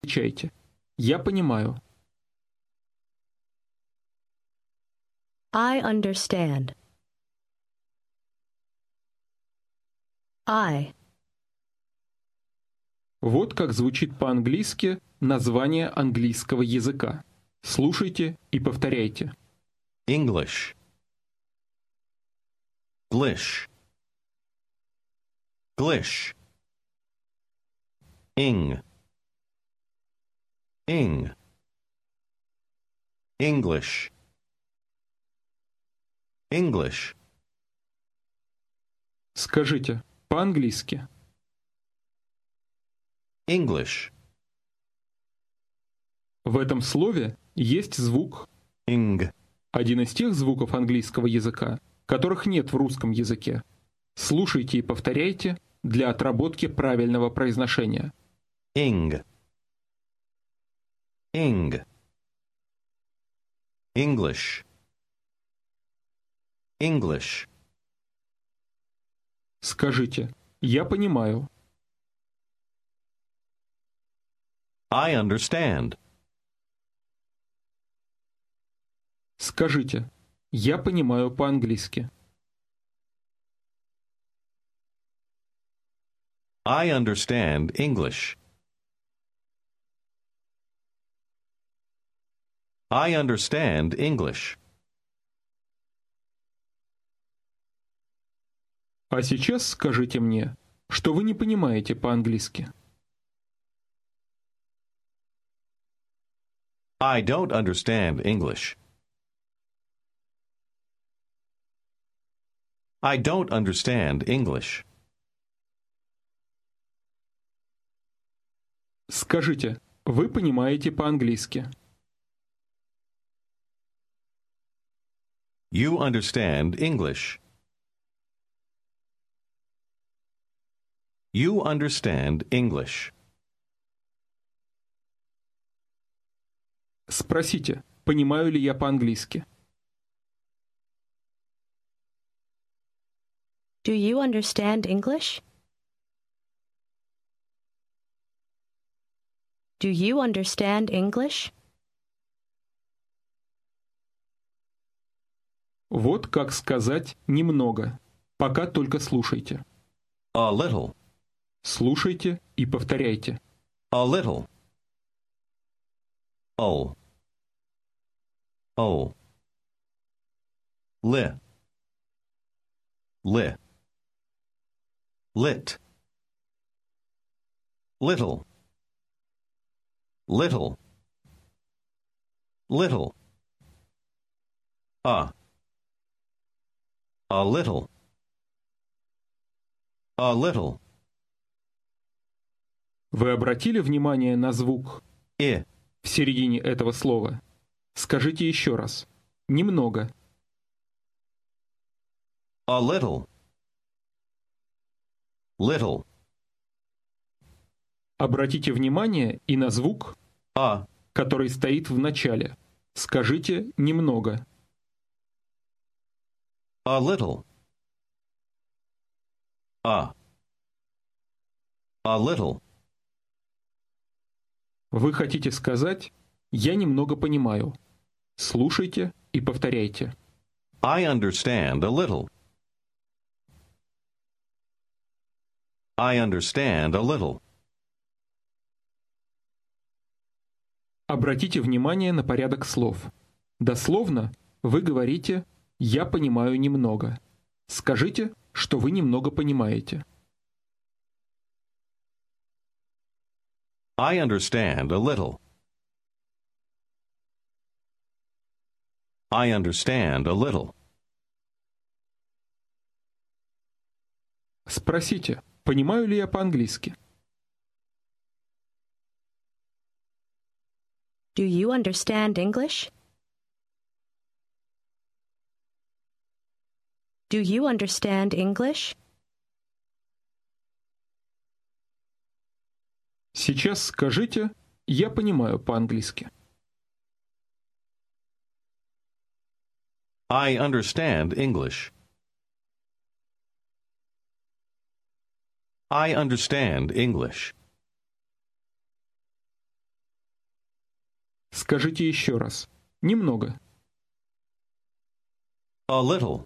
Отвечайте. Я понимаю. I understand. I. Вот как звучит по-английски название английского языка. Слушайте и повторяйте. English. Glish. Glish. Ing. Ing. English. English. Скажите по-английски. English. В этом слове есть звук, Ing. один из тех звуков английского языка, которых нет в русском языке. Слушайте и повторяйте для отработки правильного произношения. Ing. Ing. English. English. Скажите «Я понимаю». I understand. Скажите «Я понимаю по-английски». I understand English. I understand English. А сейчас скажите мне, что вы не понимаете по-английски. I don't understand English. I don't understand English. Скажите, вы понимаете по-английски. You understand English. You understand English. Спросите, понимаю ли я по-английски. Do you understand English? Do you understand English? Вот как сказать «немного». Пока только слушайте. A little. Слушайте и повторяйте. A little. Oh. Oh. Li. Li. Lit. Little. Little. Little. A little. A little. Вы обратили внимание на звук I. в середине этого слова? Скажите еще раз. Немного. A little. Little. Обратите внимание и на звук, A. который стоит в начале. Скажите «немного». A little. A little. Вы хотите сказать «я немного понимаю». Слушайте и повторяйте. I understand a little. I understand a little. Обратите внимание на порядок слов. Дословно вы говорите «я понимаю немного». Скажите, что вы немного понимаете. I understand a little. I understand a little. Спросите, понимаю ли я по-английски? Do you understand English? Do you understand English? Сейчас скажите «я понимаю по-английски». I understand English. I understand English. Скажите еще раз. Немного. A little.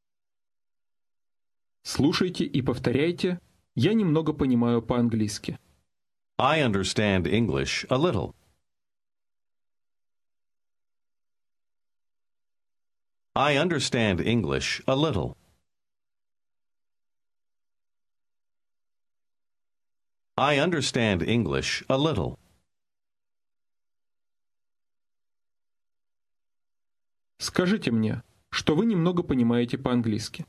Слушайте и повторяйте. Я немного понимаю по-английски. I understand English a little. I understand English a little. I understand English a little. Скажите мне, что вы немного понимаете по-английски.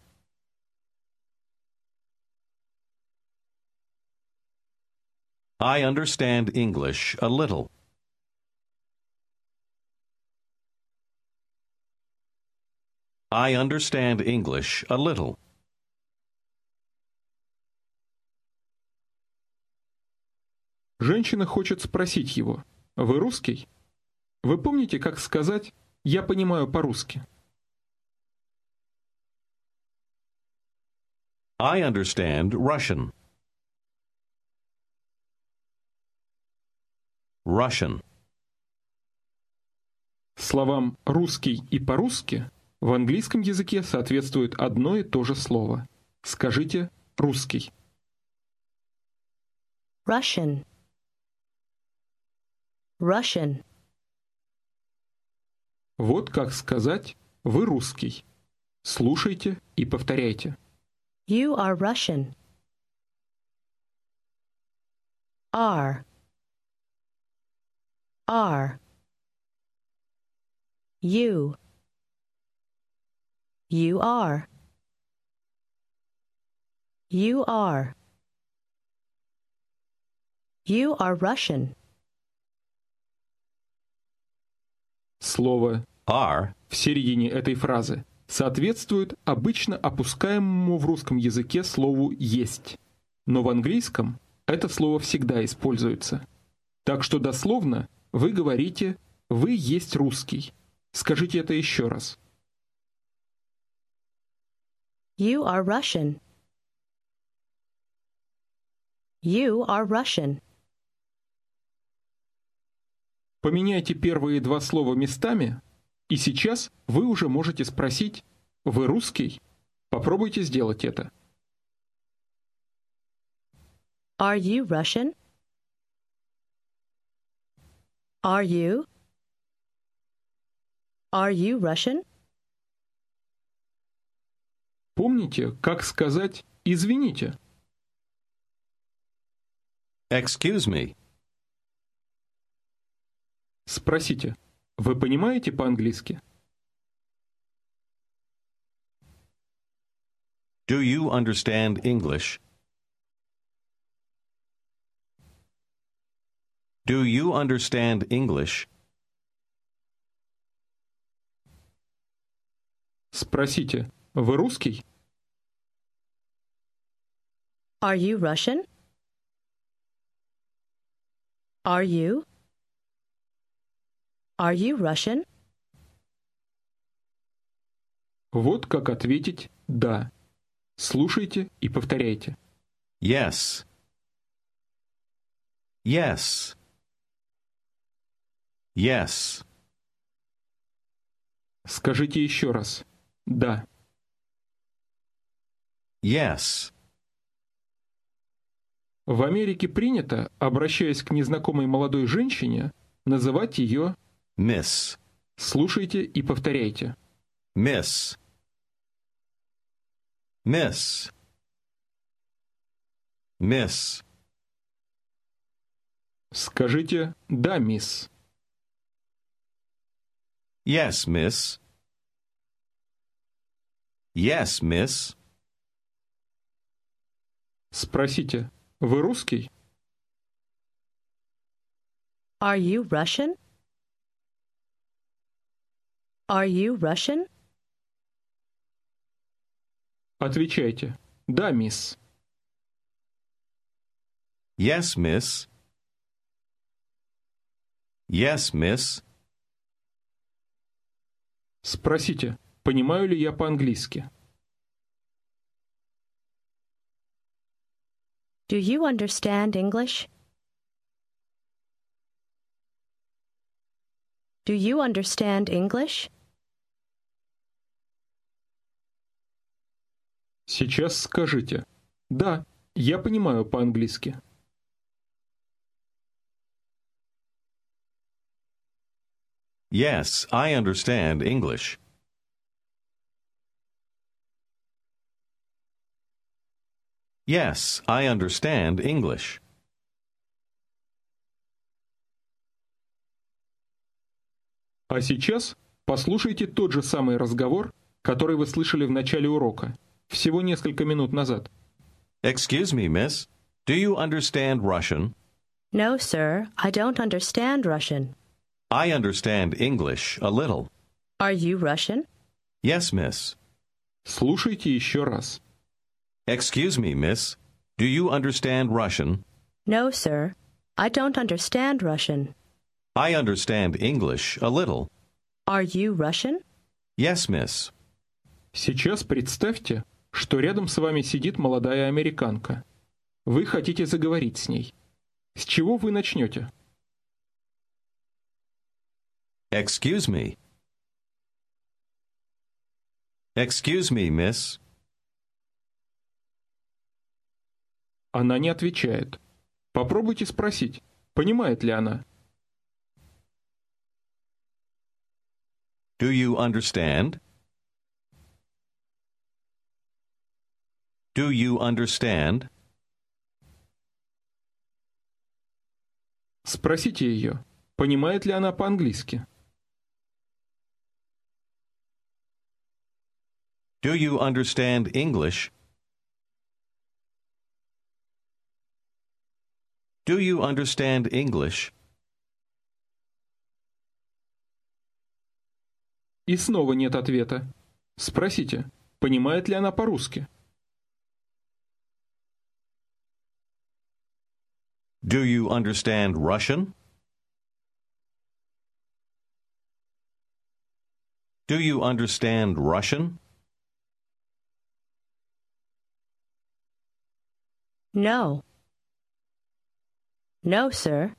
I understand English a little. I understand English a little. Женщина хочет спросить его. Вы русский? Вы помните, как сказать «я понимаю по-русски»? I understand Russian. Russian. Словам «русский» и «по-русски» в английском языке соответствует одно и то же слово. Скажите «русский». Russian. Russian. Вот как сказать «вы русский». Слушайте и повторяйте. You are Russian. Are. Are. You. You are. You are. You are Russian. Слово Are в середине этой фразы соответствует обычно опускаемому в русском языке слову «есть». Но в английском это слово всегда используется. Так что дословно вы говорите «вы есть русский». Скажите это еще раз. You are Russian. You are Russian. Поменяйте первые два слова местами, и сейчас вы уже можете спросить «Вы русский?» Попробуйте сделать это. Are you Russian? Are you? Are you Russian? Помните, как сказать «извините»? excuse me. Спросите, вы понимаете по-английски? Do you understand English? Do you understand English? Спросите, вы русский? Are you Russian? Are you? Are you Russian? Вот как ответить «да». Слушайте и повторяйте. Yes. Yes. Yes. Скажите еще раз «да». Yes. В Америке принято, обращаясь к незнакомой молодой женщине, называть ее Miss. «слушайте и повторяйте». Miss. Miss. Miss. Скажите «да, мисс». Yes, miss. Yes, miss. Спросите «вы русский?» Are you Russian? Are you Russian? Отвечайте «да, мисс». Yes, miss. Yes, miss. Спросите, понимаю ли я по-английски? Do you understand English? Do you understand English? Сейчас скажите. Да, я понимаю по-английски. Yes, I understand English. Yes, I understand English. А сейчас послушайте тот же самый разговор, который вы слышали в начале урока, всего несколько минут назад. Excuse me, miss. Do you understand Russian? No, sir, I don't understand Russian. I understand English a little. Are you Russian? Yes, miss. Слушайте еще раз. Excuse me, miss. Do you understand Russian? No, sir, I don't understand Russian. I understand English a little. Are you Russian? Yes, miss. Сейчас представьте, что рядом с вами сидит молодая американка. Вы хотите заговорить с ней. С чего вы начнете? Excuse me. Excuse me, miss. Она не отвечает. Попробуйте спросить, понимает ли она. Do you understand? Do you understand? Спросите ее, понимает ли она по-английски. Do you understand English? Do you understand English? И снова нет ответа. Спросите, понимает ли она по-русски. Do you understand Russian? Do you understand Russian? No. No, sir.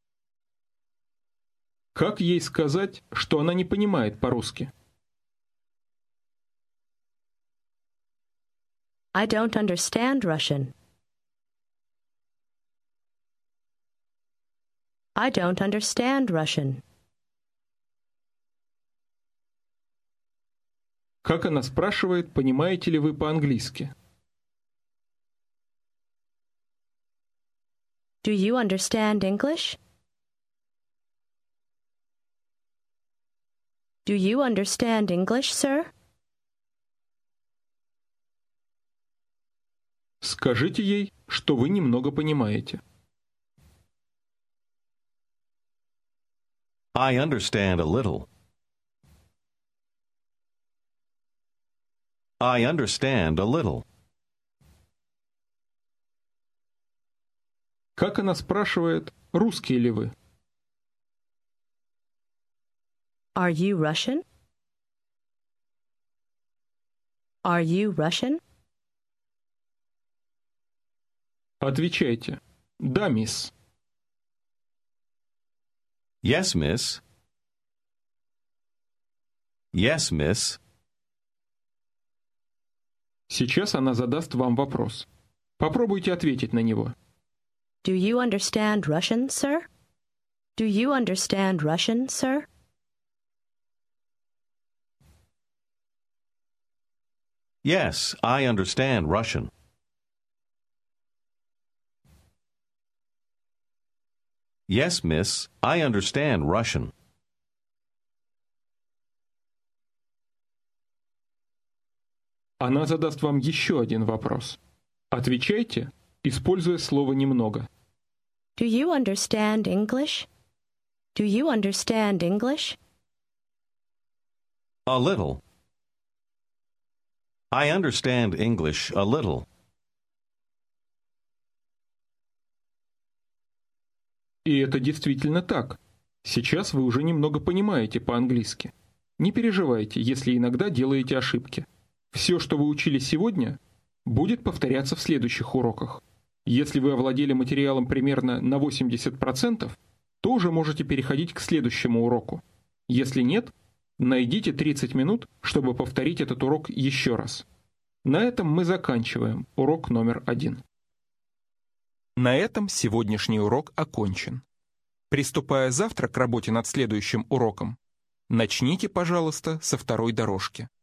Как ей сказать, что она не понимает по-русски? I don't understand Russian. I don't understand Russian. Как она спрашивает, понимаете ли вы по-английски? Do you understand English? Do you understand English, sir? Скажите ей, что вы немного понимаете. I understand a little. I understand a little. Как она спрашивает, русские ли вы? Are you Russian? Are you Russian? Отвечайте. Да, мисс. Yes, miss. Yes, miss. Сейчас она задаст вам вопрос. Попробуйте ответить на него. Do you understand Russian, sir? Do you understand Russian, sir? Yes, I understand Russian. Yes, miss, I understand Russian. Она задаст вам еще один вопрос. Отвечайте, используя слово «немного». Do you understand English? Do you understand English? A little. I understand English a little. И это действительно так. Сейчас вы уже немного понимаете по-английски. Не переживайте, если иногда делаете ошибки. Все, что вы учили сегодня, будет повторяться в следующих уроках. Если вы овладели материалом примерно на 80%, то уже можете переходить к следующему уроку. Если нет, найдите 30 минут, чтобы повторить этот урок еще раз. На этом мы заканчиваем урок номер 1. На этом сегодняшний урок окончен. Приступая завтра к работе над следующим уроком, начните, пожалуйста, со второй дорожки.